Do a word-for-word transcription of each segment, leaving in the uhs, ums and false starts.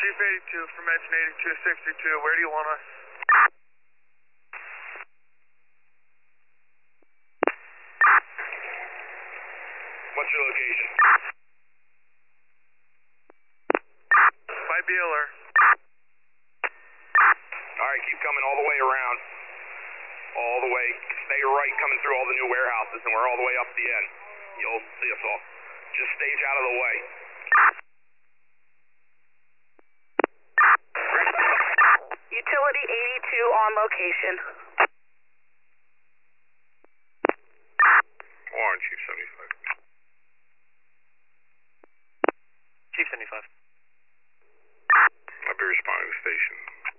Chief eighty-two from engine eighty-two sixty-two, where do you want us? What's your location? By Beeler. Alright, keep coming all the way around. All the way. Stay right coming through all the new warehouses, and we're all the way up the end. You'll see us all. Just stage out of the way. Utility eighty-two on location. Warren, Chief seventy-five. Chief seventy-five. I'll be responding to the station.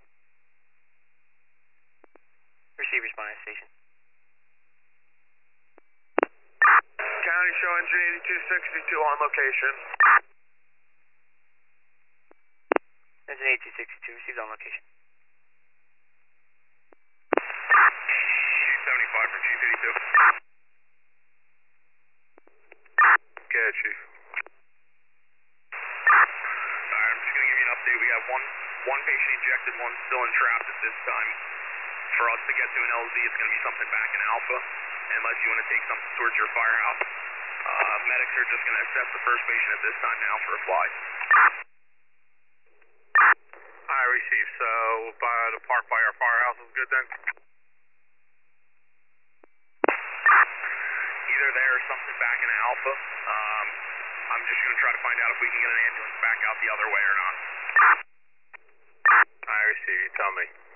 Receive responding to station. County show engine eighty-two sixty-two on location. Engine eighty-two sixty-two, received on location. Chief seventy-five from Chief eighty-two. Okay, Chief. Alright, I'm just going to give you an update. We have one one patient ejected, one still entrapped at this time. For us to get to an L Z, it's going to be something back in Alpha, unless you want to take something towards your firehouse. Uh, medics are just going to assess the first patient at this time now for a fly. I receive, so by the park by our firehouse is good then? Either there or something back in Alpha. Um, I'm just going to try to find out if we can get an ambulance back out the other way or not. I receive, you tell me.